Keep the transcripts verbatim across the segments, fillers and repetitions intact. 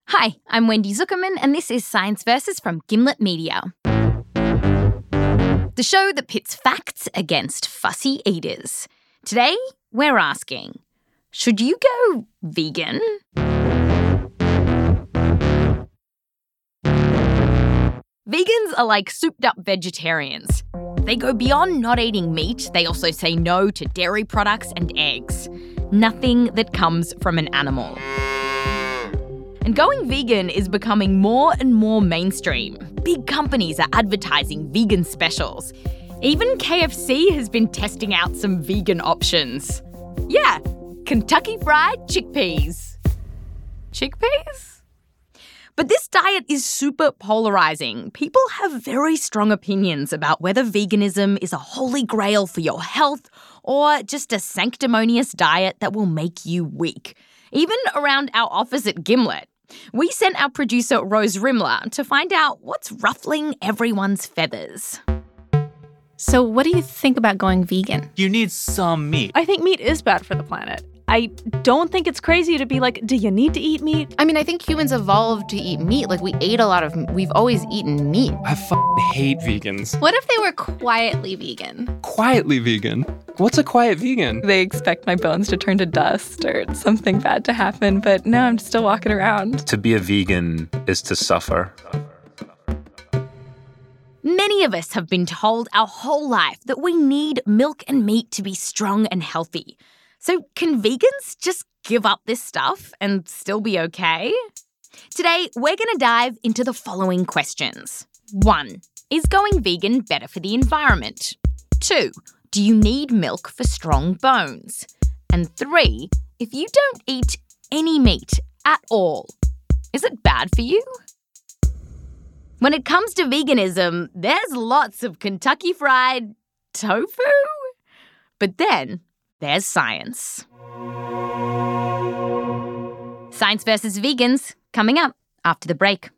Hi, I'm Wendy Zuckerman, and this is Science Versus from Gimlet Media, the show that pits facts against fussy eaters. Today, we're asking, should you go vegan? Vegans are like souped-up vegetarians. They go beyond not eating meat. They also say no to dairy products and eggs. Nothing that comes from an animal. And going vegan is becoming more and more mainstream. Big companies are advertising vegan specials. Even K F C has been testing out some vegan options. Yeah, Kentucky Fried Chickpeas. Chickpeas? But this diet is super polarizing. People have very strong opinions about whether veganism is a holy grail for your health or just a sanctimonious diet that will make you weak. Even around our office at Gimlet, we sent our producer Rose Rimler to find out what's ruffling everyone's feathers. So what do you think about going vegan? You need some meat. I think meat is bad for the planet. I don't think it's crazy to be like, do you need to eat meat? I mean, I think humans evolved to eat meat. Like, we ate a lot of, we've always eaten meat. I f***ing hate vegans. What if they were quietly vegan? Quietly vegan? What's a quiet vegan? They expect my bones to turn to dust or something bad to happen, but no, I'm still walking around. To be a vegan is to suffer. Many of us have been told our whole life that we need milk and meat to be strong and healthy. So can vegans just give up this stuff and still be okay? Today, we're going to dive into the following questions. One, is going vegan better for the environment? Two, do you need milk for strong bones? And three, if you don't eat any meat at all, is it bad for you? When it comes to veganism, there's lots of Kentucky Fried tofu. But then there's science. Science versus Vegans, coming up after the break.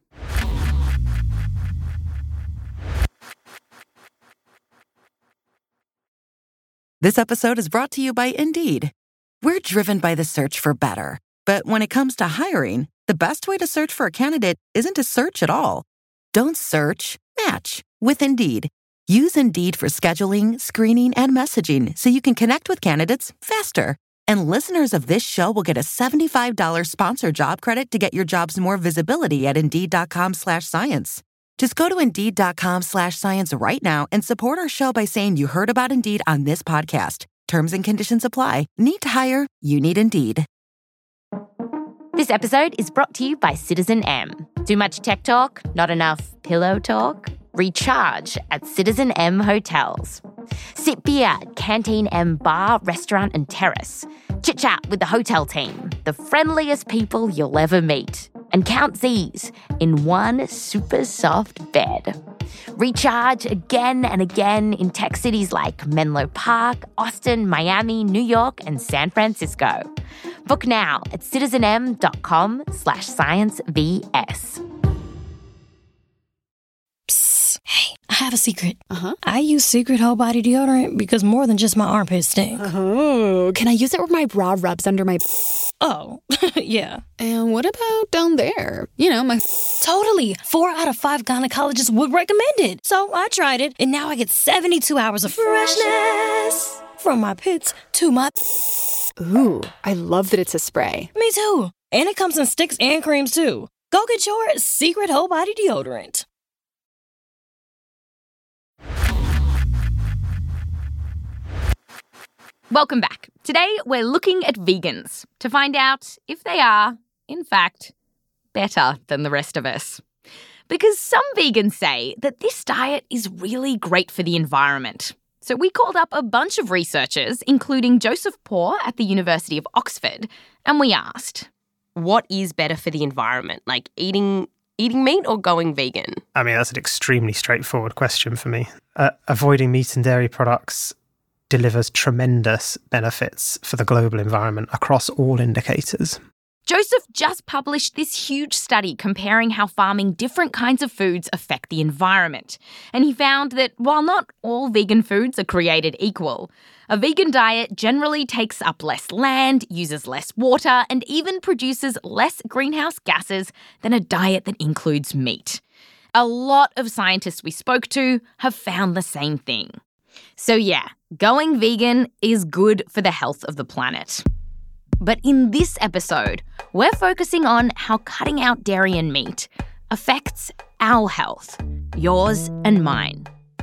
This episode is brought to you by Indeed. We're driven by the search for better. But when it comes to hiring, the best way to search for a candidate isn't to search at all. Don't search, match with Indeed. Use Indeed for scheduling, screening, and messaging so you can connect with candidates faster. And listeners of this show will get a seventy-five dollars sponsored job credit to get your jobs more visibility at Indeed.com slash science. Just go to Indeed.com slash science right now and support our show by saying you heard about Indeed on this podcast. Terms and conditions apply. Need to hire? You need Indeed. This episode is brought to you by Citizen M. Too much tech talk? Not enough pillow talk? Recharge at Citizen M Hotels. Sit beer at Canteen M Bar, Restaurant and Terrace. Chit-chat with the hotel team, the friendliest people you'll ever meet. And count Z's in one super soft bed. Recharge again and again in tech cities like Menlo Park, Austin, Miami, New York, and San Francisco. Book now at citizenm.com slash sciencevs. Psst. Hey, I have a secret. Uh-huh. I use Secret Whole Body Deodorant because more than just my armpits stink. Oh, can I use it where my bra rubs under my... Oh, yeah. And what about down there? You know, my... Totally. Four out of five gynecologists would recommend it. So I tried it, and now I get seventy-two hours of freshness. From my pits to my... Ooh, I love that it's a spray. Me too. And it comes in sticks and creams too. Go get your Secret Whole Body Deodorant. Welcome back. Today, we're looking at vegans to find out if they are, in fact, better than the rest of us. Because some vegans say that this diet is really great for the environment. So we called up a bunch of researchers, including Joseph Poore at the University of Oxford, and we asked, what is better for the environment? Like eating eating meat or going vegan? I mean, that's an extremely straightforward question for me. Uh, avoiding meat and dairy products delivers tremendous benefits for the global environment across all indicators. Joseph just published this huge study comparing how farming different kinds of foods affect the environment. And he found that while not all vegan foods are created equal, a vegan diet generally takes up less land, uses less water, and even produces less greenhouse gases than a diet that includes meat. A lot of scientists we spoke to have found the same thing. So yeah, going vegan is good for the health of the planet. But in this episode, we're focusing on how cutting out dairy and meat affects our health, yours and mine.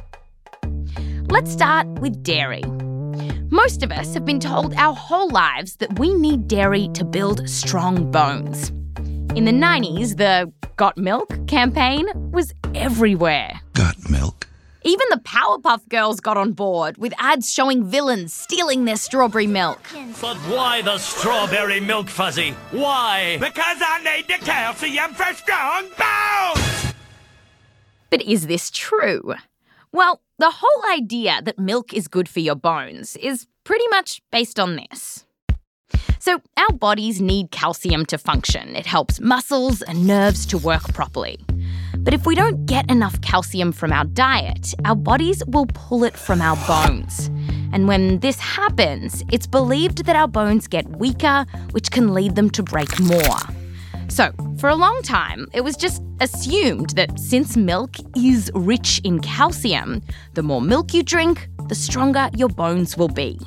Let's start with dairy. Most of us have been told our whole lives that we need dairy to build strong bones. In the nineties, the Got Milk campaign was everywhere. Got milk? Even the Powerpuff Girls got on board, with ads showing villains stealing their strawberry milk. But why the strawberry milk, Fuzzy? Why? Because I need the calcium for strong bones! But is this true? Well, the whole idea that milk is good for your bones is pretty much based on this. So our bodies need calcium to function. It helps muscles and nerves to work properly. But if we don't get enough calcium from our diet, our bodies will pull it from our bones. And when this happens, it's believed that our bones get weaker, which can lead them to break more. So, for a long time, it was just assumed that since milk is rich in calcium, the more milk you drink, the stronger your bones will be.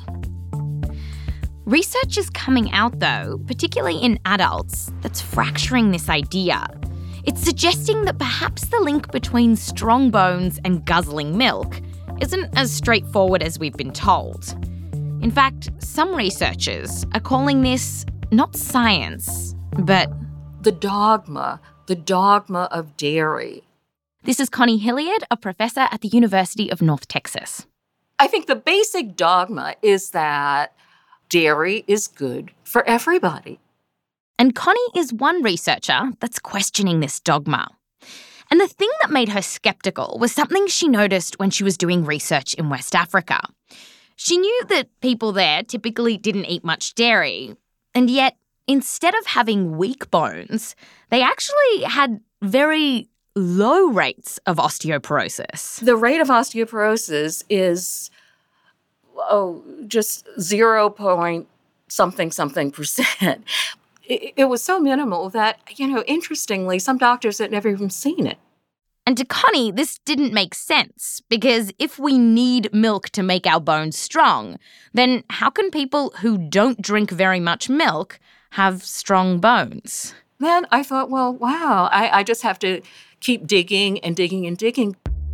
Research is coming out, though, particularly in adults, that's fracturing this idea. It's suggesting that perhaps the link between strong bones and guzzling milk isn't as straightforward as we've been told. In fact, some researchers are calling this not science, but the dogma, the dogma of dairy. This is Connie Hilliard, a professor at the University of North Texas. I think the basic dogma is that dairy is good for everybody. And Connie is one researcher that's questioning this dogma. And the thing that made her skeptical was something she noticed when she was doing research in West Africa. She knew that people there typically didn't eat much dairy, and yet instead of having weak bones, they actually had very low rates of osteoporosis. The rate of osteoporosis is, oh, just zero point something something percent. It, it was so minimal that, you know, interestingly, some doctors had never even seen it. And to Connie, this didn't make sense, because if we need milk to make our bones strong, then how can people who don't drink very much milk have strong bones? Then I thought, well, wow, I, I just have to keep digging and digging and digging.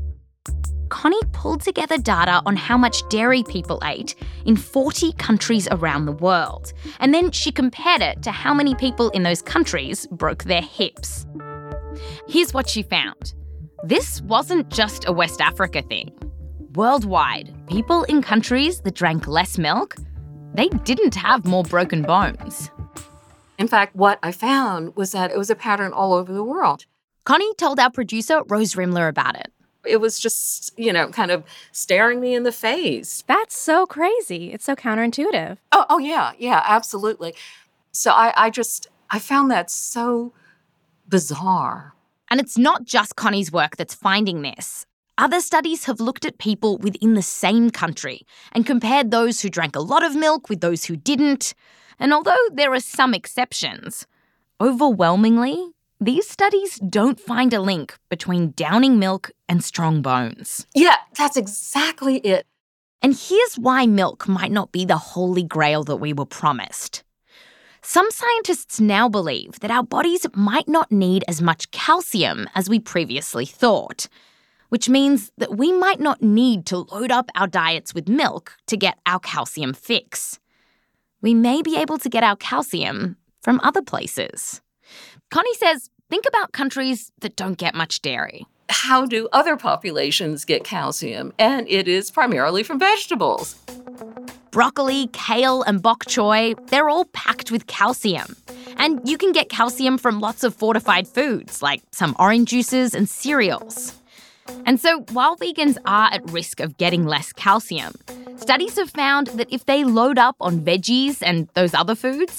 Connie pulled together data on how much dairy people ate in forty countries around the world. And then she compared it to how many people in those countries broke their hips. Here's what she found. This wasn't just a West Africa thing. Worldwide, people in countries that drank less milk, they didn't have more broken bones. In fact, what I found was that it was a pattern all over the world. Connie told our producer, Rose Rimler, about it. It was just, you know, kind of staring me in the face. That's so crazy. It's so counterintuitive. Oh, oh yeah, yeah, absolutely. So I, I just, I found that so bizarre. And it's not just Connie's work that's finding this. Other studies have looked at people within the same country and compared those who drank a lot of milk with those who didn't. And although there are some exceptions, overwhelmingly, these studies don't find a link between downing milk and strong bones. Yeah, that's exactly it. And here's why milk might not be the holy grail that we were promised. Some scientists now believe that our bodies might not need as much calcium as we previously thought, which means that we might not need to load up our diets with milk to get our calcium fix. We may be able to get our calcium from other places. Connie says, think about countries that don't get much dairy. How do other populations get calcium? And it is primarily from vegetables. Broccoli, kale, and bok choy, they're all packed with calcium. And you can get calcium from lots of fortified foods, like some orange juices and cereals. And so while vegans are at risk of getting less calcium, studies have found that if they load up on veggies and those other foods,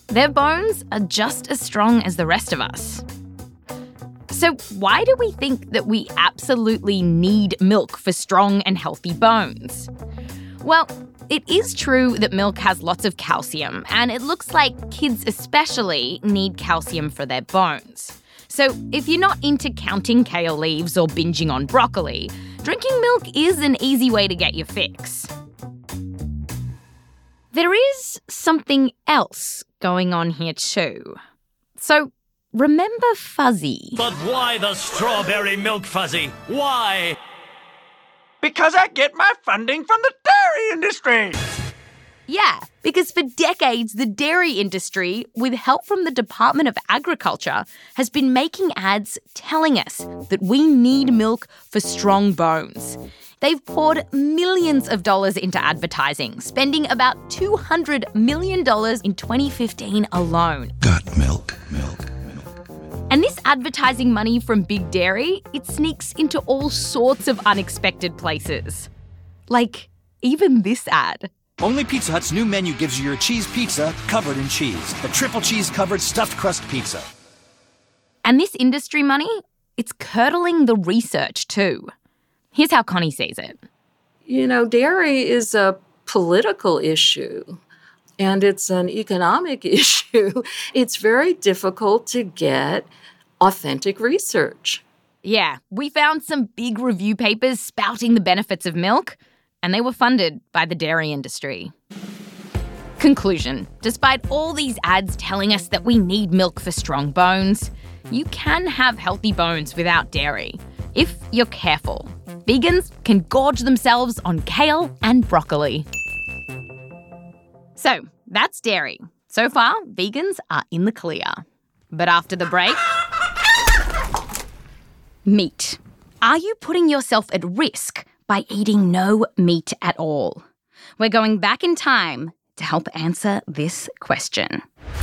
Their bones are just as strong as the rest of us. So why do we think that we absolutely need milk for strong and healthy bones? Well, it is true that milk has lots of calcium, and it looks like kids especially need calcium for their bones. So if you're not into counting kale leaves or binging on broccoli, drinking milk is an easy way to get your fix. There is something else going on here too. So remember Fuzzy? But why the strawberry milk fuzzy? Why? Because I get my funding from the dairy industry. Yeah, because for decades, the dairy industry, with help from the Department of Agriculture, has been making ads telling us that we need milk for strong bones. They've poured millions of dollars into advertising, spending about two hundred million dollars in twenty fifteen alone. Got milk, milk. And this advertising money from Big Dairy, it sneaks into all sorts of unexpected places. Like, even this ad. Only Pizza Hut's new menu gives you your cheese pizza covered in cheese. The triple cheese covered stuffed crust pizza. And this industry money, it's curdling the research too. Here's how Connie sees it. You know, dairy is a political issue. And it's an economic issue. It's very difficult to get authentic research. Yeah, we found some big review papers spouting the benefits of milk, and they were funded by the dairy industry. Conclusion: despite all these ads telling us that we need milk for strong bones, you can have healthy bones without dairy, if you're careful. Vegans can gorge themselves on kale and broccoli. So, that's dairy. So far, vegans are in the clear. But after the break... meat. Are you putting yourself at risk by eating no meat at all? We're going back in time to help answer this question.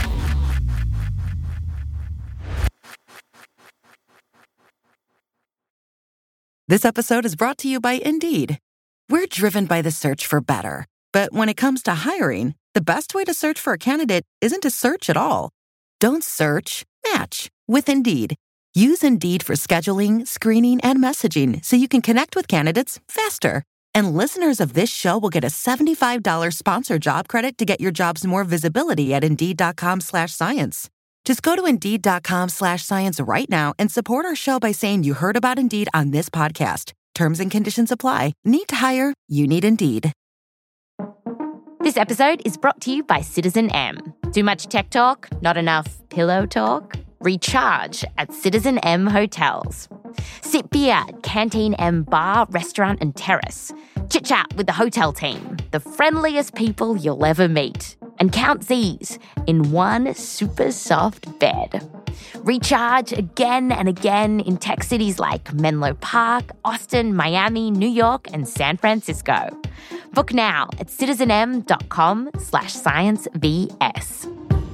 This episode is brought to you by Indeed. We're driven by the search for better. But when it comes to hiring, the best way to search for a candidate isn't to search at all. Don't search, match with Indeed. Use Indeed for scheduling, screening, and messaging so you can connect with candidates faster. And listeners of this show will get a seventy-five dollars sponsored job credit to get your jobs more visibility at Indeed.com slash science. Just go to Indeed.com slash science right now and support our show by saying you heard about Indeed on this podcast. Terms and conditions apply. Need to hire? You need Indeed. This episode is brought to you by Citizen M. Too much tech talk? Not enough pillow talk? Recharge at Citizen M Hotels. Sit beer at Canteen M Bar, Restaurant and Terrace. Chit-chat with the hotel team, the friendliest people you'll ever meet. And count Z's in one super soft bed. Recharge again and again in tech cities like Menlo Park, Austin, Miami, New York, and San Francisco. Book now at citizenm.com slash sciencevs.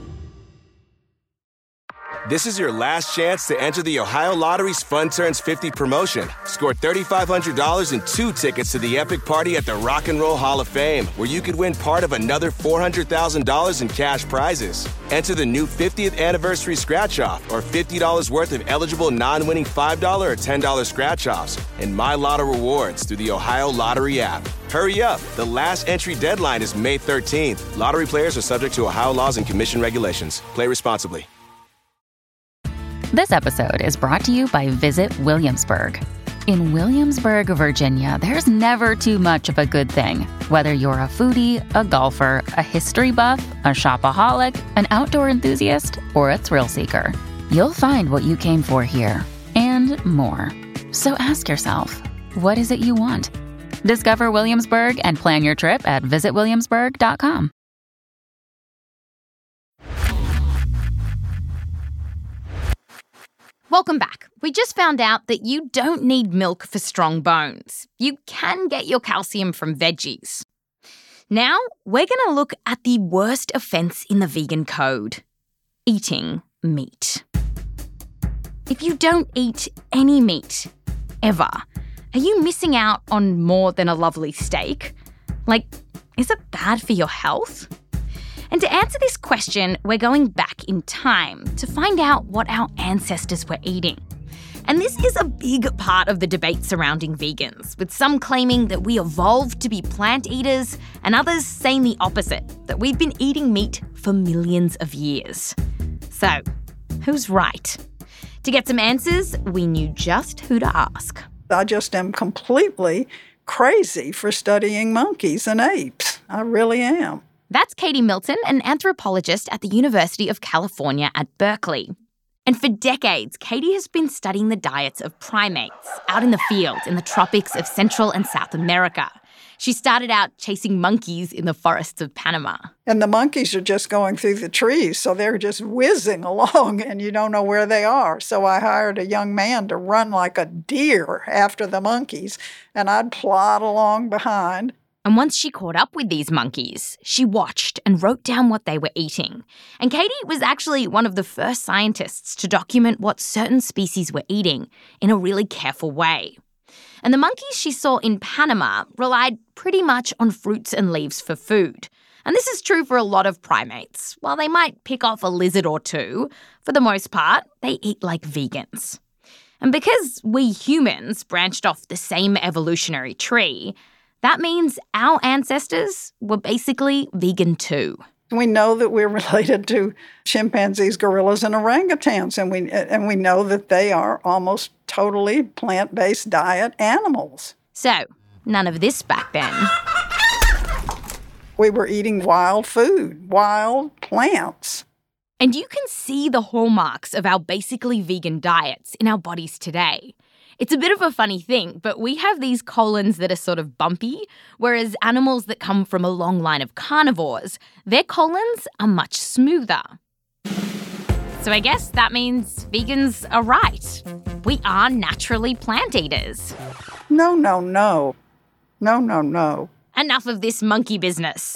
This is your last chance to enter the Ohio Lottery's Fun Turns fifty promotion. Score three thousand five hundred dollars and two tickets to the epic party at the Rock and Roll Hall of Fame, where you could win part of another four hundred thousand dollars in cash prizes. Enter the new fiftieth anniversary scratch-off or fifty dollars worth of eligible non-winning five dollars or ten dollars scratch-offs and My Lotto rewards through the Ohio Lottery app. Hurry up. The last entry deadline is May thirteenth. Lottery players are subject to Ohio laws and commission regulations. Play responsibly. This episode is brought to you by Visit Williamsburg. In Williamsburg, Virginia, there's never too much of a good thing. Whether you're a foodie, a golfer, a history buff, a shopaholic, an outdoor enthusiast, or a thrill seeker, you'll find what you came for here and more. So ask yourself, what is it you want? Discover Williamsburg and plan your trip at visit williamsburg dot com. Welcome back. We just found out that you don't need milk for strong bones. You can get your calcium from veggies. Now, we're going to look at the worst offence in the vegan code: eating meat. If you don't eat any meat, ever, are you missing out on more than a lovely steak? Like, is it bad for your health? And to answer this question, we're going back in time to find out what our ancestors were eating. And this is a big part of the debate surrounding vegans, with some claiming that we evolved to be plant eaters and others saying the opposite, that we've been eating meat for millions of years. So, who's right? To get some answers, we knew just who to ask. I just am completely crazy for studying monkeys and apes. I really am. That's Katie Milton, an anthropologist at the University of California at Berkeley. And for decades, Katie has been studying the diets of primates out in the field in the tropics of Central and South America. She started out chasing monkeys in the forests of Panama. And the monkeys are just going through the trees, so they're just whizzing along and you don't know where they are. So I hired a young man to run like a deer after the monkeys, and I'd plod along behind. And once she caught up with these monkeys, she watched and wrote down what they were eating. And Katie was actually one of the first scientists to document what certain species were eating in a really careful way. And the monkeys she saw in Panama relied pretty much on fruits and leaves for food. And this is true for a lot of primates. While they might pick off a lizard or two, for the most part, they eat like vegans. And because we humans branched off the same evolutionary tree, that means our ancestors were basically vegan too. We know that we're related to chimpanzees, gorillas, and orangutans, and we and we know that they are almost totally plant-based diet animals. So, none of this back then. We were eating wild food, wild plants. And you can see the hallmarks of our basically vegan diets in our bodies today. It's a bit of a funny thing, but we have these colons that are sort of bumpy, whereas animals that come from a long line of carnivores, their colons are much smoother. So I guess that means vegans are right. We are naturally plant eaters. No, no, no. No, no, no. Enough of this monkey business.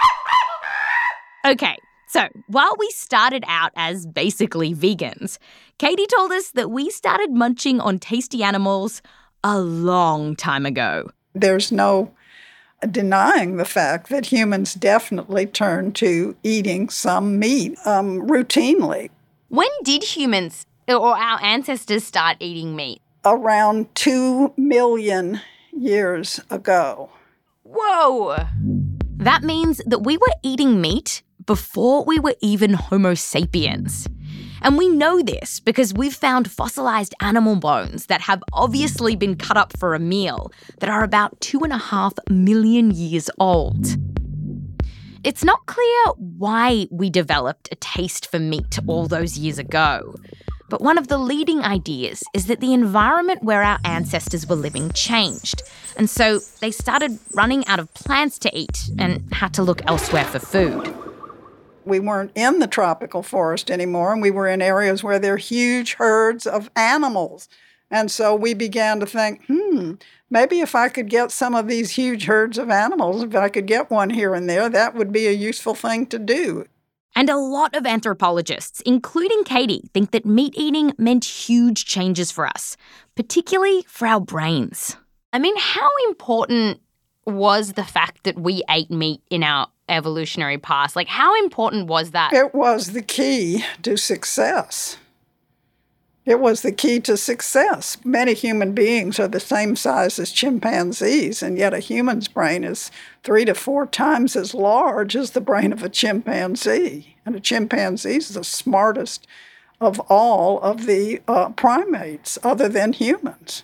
Okay. So, while we started out as basically vegans, Katie told us that we started munching on tasty animals a long time ago. There's no denying the fact that humans definitely turned to eating some meat um, routinely. When did humans or our ancestors start eating meat? Around two million years ago. Whoa! That means that we were eating meat before we were even Homo sapiens. And we know this because we've found fossilized animal bones that have obviously been cut up for a meal that are about two and a half million years old. It's not clear why we developed a taste for meat all those years ago, but one of the leading ideas is that the environment where our ancestors were living changed, and so they started running out of plants to eat and had to look elsewhere for food. We weren't in the tropical forest anymore, and we were in areas where there are huge herds of animals. And so we began to think, hmm, maybe if I could get some of these huge herds of animals, if I could get one here and there, that would be a useful thing to do. And a lot of anthropologists, including Katie, think that meat eating meant huge changes for us, particularly for our brains. I mean, how important was the fact that we ate meat in our evolutionary past? Like, how important was that? It was the key to success. It was the key to success. Many human beings are the same size as chimpanzees, and yet a human's brain is three to four times as large as the brain of a chimpanzee. And a chimpanzee is the smartest of all of the uh, primates other than humans.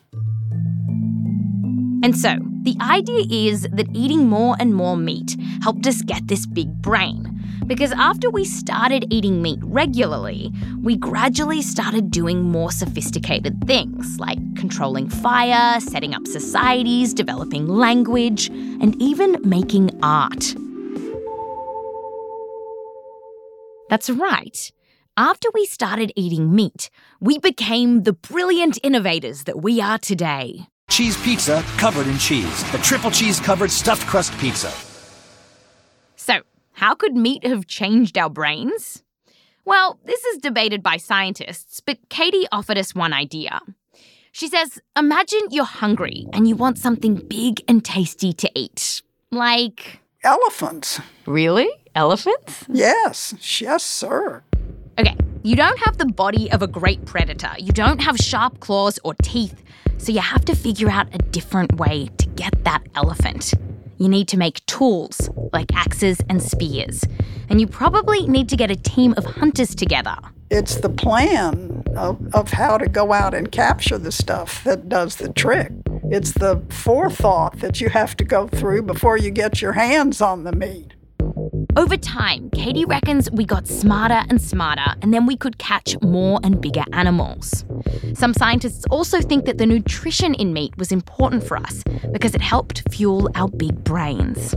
And so, the idea is that eating more and more meat helped us get this big brain. Because after we started eating meat regularly, we gradually started doing more sophisticated things like controlling fire, setting up societies, developing language, and even making art. That's right. After we started eating meat, we became the brilliant innovators that we are today. Cheese pizza covered in cheese. The triple cheese covered stuffed crust pizza. So, how could meat have changed our brains? Well, this is debated by scientists, but Katie offered us one idea. She says, imagine you're hungry and you want something big and tasty to eat. Like... elephants. Really? elephants? Yes, yes, sir. Okay, you don't have the body of a great predator. You don't have sharp claws or teeth. So you have to figure out a different way to get that elephant. You need to make tools, like axes and spears. And you probably need to get a team of hunters together. It's the plan of, of how to go out and capture the stuff that does the trick. It's the forethought that you have to go through before you get your hands on the meat. Over time, Katie reckons we got smarter and smarter, and then we could catch more and bigger animals. Some scientists also think that the nutrition in meat was important for us because it helped fuel our big brains.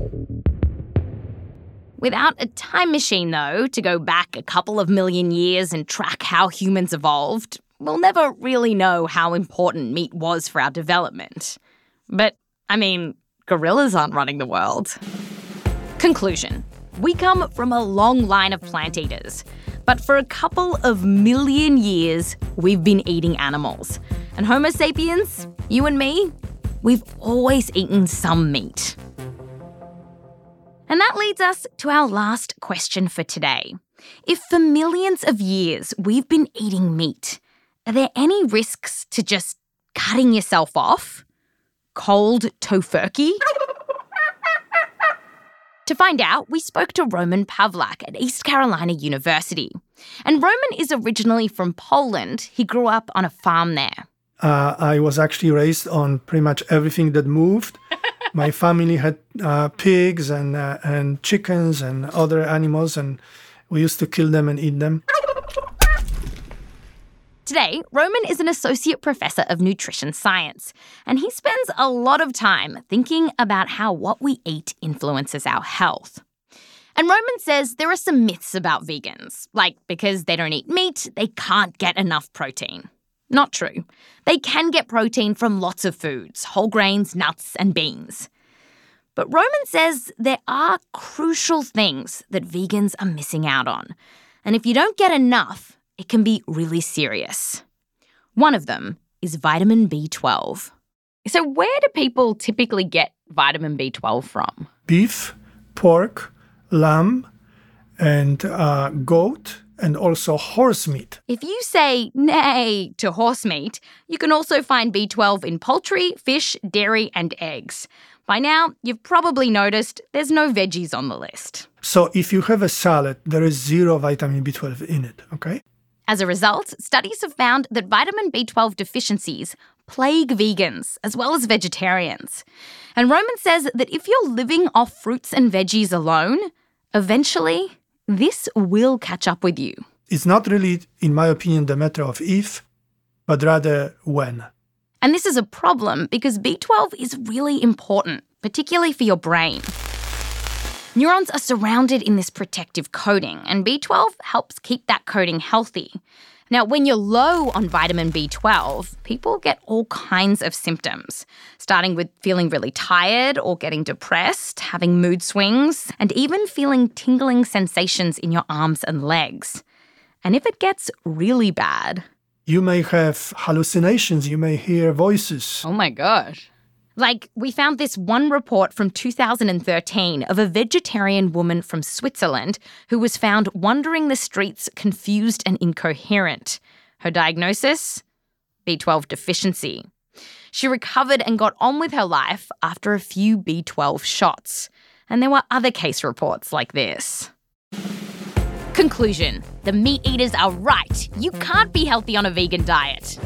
Without a time machine, though, to go back a couple of million years and track how humans evolved, we'll never really know how important meat was for our development. But, I mean, gorillas aren't running the world. Conclusion. We come from a long line of plant eaters, but for a couple of million years, we've been eating animals. And Homo sapiens, you and me, we've always eaten some meat. And that leads us to our last question for today. If for millions of years we've been eating meat, are there any risks to just cutting yourself off? Cold tofurkey? To find out, we spoke to Roman Pawlak at East Carolina University. And Roman is originally from Poland. He grew up on a farm there. Uh, I was actually raised on pretty much everything that moved. My family had uh, pigs and uh, and chickens and other animals, and we used to kill them and eat them. Today, Roman is an associate professor of nutrition science, and he spends a lot of time thinking about how what we eat influences our health. And Roman says there are some myths about vegans, like because they don't eat meat, they can't get enough protein. Not true. They can get protein from lots of foods, whole grains, nuts, and beans. But Roman says there are crucial things that vegans are missing out on. And if you don't get enough, it can be really serious. One of them is vitamin B twelve. So where do people typically get vitamin B twelve from? Beef, pork, lamb, and uh, goat, and also horse meat. If you say nay to horse meat, you can also find B twelve in poultry, fish, dairy, and eggs. By now, you've probably noticed there's no veggies on the list. So if you have a salad, there is zero vitamin B twelve in it, okay? As a result, studies have found that vitamin B twelve deficiencies plague vegans as well as vegetarians. And Roman says that if you're living off fruits and veggies alone, eventually this will catch up with you. It's not really, in my opinion, the matter of if, but rather when. And this is a problem because B twelve is really important, particularly for your brain. Neurons are surrounded in this protective coating, and B twelve helps keep that coating healthy. Now, when you're low on vitamin B twelve, people get all kinds of symptoms, starting with feeling really tired or getting depressed, having mood swings, and even feeling tingling sensations in your arms and legs. And if it gets really bad... You may have hallucinations, you may hear voices. Oh my gosh. Like, we found this one report from two thousand thirteen of a vegetarian woman from Switzerland who was found wandering the streets confused and incoherent. Her diagnosis? B twelve deficiency. She recovered and got on with her life after a few B twelve shots. And there were other case reports like this. Conclusion. The meat eaters are right. You can't be healthy on a vegan diet.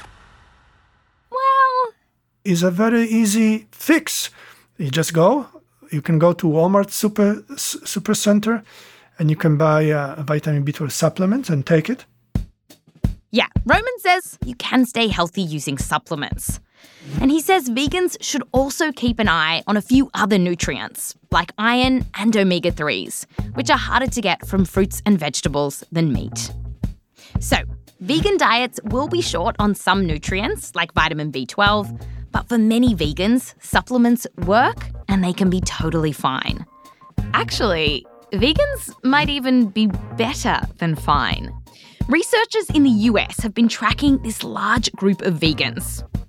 Well... Is a very easy fix. You just go, you can go to Walmart Super Super Center and you can buy a vitamin B twelve supplement and take it. Yeah, Roman says you can stay healthy using supplements. And he says vegans should also keep an eye on a few other nutrients, like iron and omega threes, which are harder to get from fruits and vegetables than meat. So, vegan diets will be short on some nutrients, like vitamin B twelve, but for many vegans, supplements work and they can be totally fine. Actually, vegans might even be better than fine. Researchers in the U S have been tracking this large group of vegans.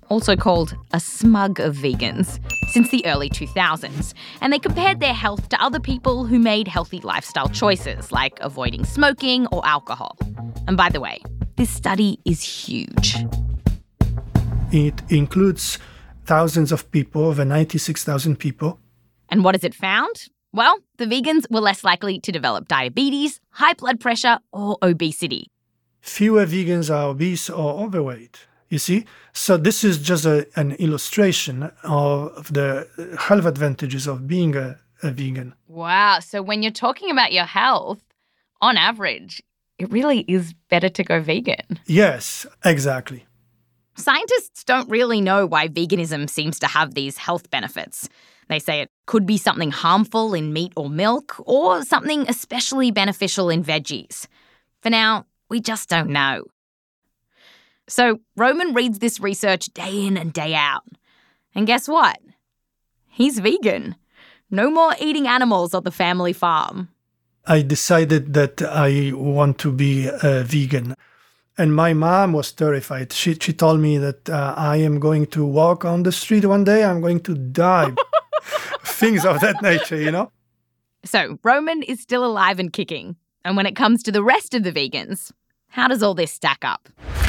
also called a smug of vegans, since the early two thousands, and they compared their health to other people who made healthy lifestyle choices, like avoiding smoking or alcohol. And by the way, this study is huge. It includes thousands of people, over ninety-six thousand people. And what has it found? Well, the vegans were less likely to develop diabetes, high blood pressure, or obesity. Fewer vegans are obese or overweight, you see? So this is just a, an illustration of the health advantages of being a, a vegan. Wow, so when you're talking about your health, on average, it really is better to go vegan. Yes, exactly. Scientists don't really know why veganism seems to have these health benefits. They say it could be something harmful in meat or milk, or something especially beneficial in veggies. For now, we just don't know. So Roman reads this research day in and day out. And guess what? He's vegan. No more eating animals on the family farm. I decided that I want to be a vegan. And my mom was terrified. She, she told me that uh, I am going to walk on the street one day, I'm going to die. Things of that nature, you know? So Roman is still alive and kicking. And when it comes to the rest of the vegans, how does all this stack up?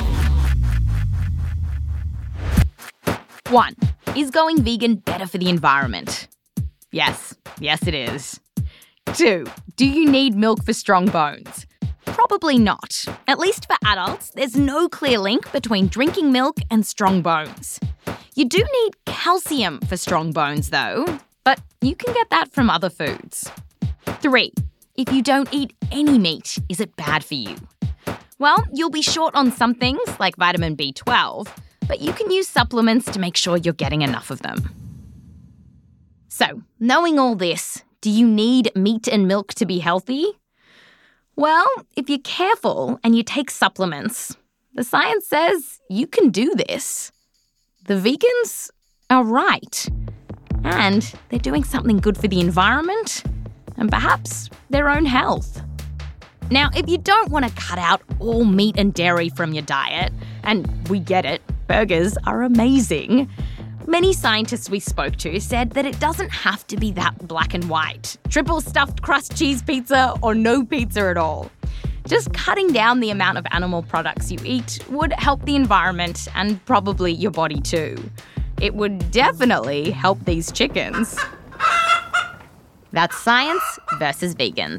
One, is going vegan better for the environment? Yes, yes it is. Two, do you need milk for strong bones? Probably not. At least for adults, there's no clear link between drinking milk and strong bones. You do need calcium for strong bones, though, but you can get that from other foods. Three, if you don't eat any meat, is it bad for you? Well, you'll be short on some things, like vitamin B twelve, but you can use supplements to make sure you're getting enough of them. So, knowing all this, do you need meat and milk to be healthy? Well, if you're careful and you take supplements, the science says you can do this. The vegans are right. And they're doing something good for the environment and perhaps their own health. Now, if you don't want to cut out all meat and dairy from your diet, and we get it, burgers are amazing, many scientists we spoke to said that it doesn't have to be that black and white. Triple stuffed crust cheese pizza or no pizza at all. Just cutting down the amount of animal products you eat would help the environment and probably your body too. It would definitely help these chickens. That's science versus vegans.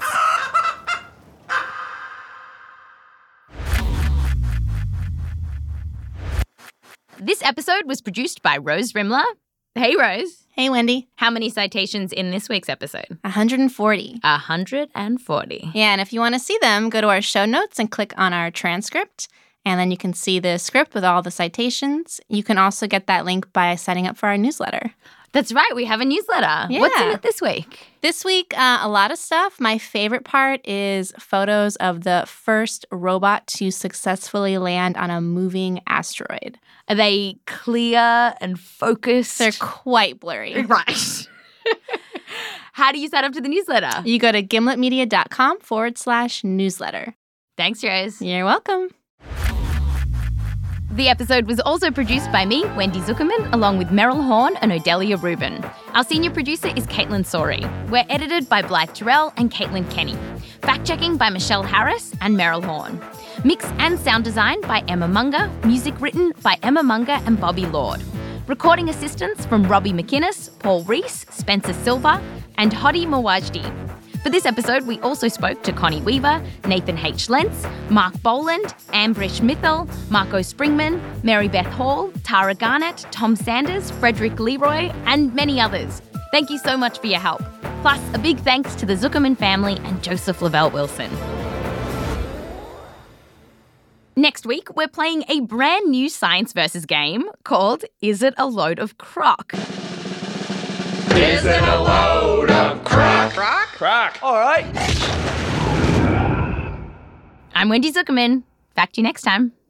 This episode was produced by Rose Rimler. Hey, Rose. Hey, Wendy. How many citations in this week's episode? one hundred forty. one hundred forty. Yeah, and if you want to see them, go to our show notes and click on our transcript, and then you can see the script with all the citations. You can also get that link by signing up for our newsletter. That's right, we have a newsletter. Yeah. What's in it this week? This week, uh, a lot of stuff. My favorite part is photos of the first robot to successfully land on a moving asteroid. Are they clear and focused? They're quite blurry. Right. How do you sign up to the newsletter? You go to gimletmedia.com forward slash newsletter. Thanks, Rose. You're welcome. The episode was also produced by me, Wendy Zuckerman, along with Meryl Horn and Odelia Rubin. Our senior producer is Caitlin Sori. We're edited by Blythe Terrell and Caitlin Kenny. Fact-checking by Michelle Harris and Meryl Horn. Mix and sound design by Emma Munger. Music written by Emma Munger and Bobby Lord. Recording assistance from Robbie McInnes, Paul Reese, Spencer Silva, and Hadi Mawajdi. For this episode, we also spoke to Connie Weaver, Nathan H. Lentz, Mark Boland, Ambrish Mithal, Marco Springman, Mary Beth Hall, Tara Garnett, Tom Sanders, Frederick Leroy, and many others. Thank you so much for your help. Plus, a big thanks to the Zuckerman family and Joseph Lavelle Wilson. Next week, we're playing a brand new Science Versus game called Is It a Load of Crock? Is it a load of crock? Crock? Crock. All right. I'm Wendy Zuckerman. Back to you next time.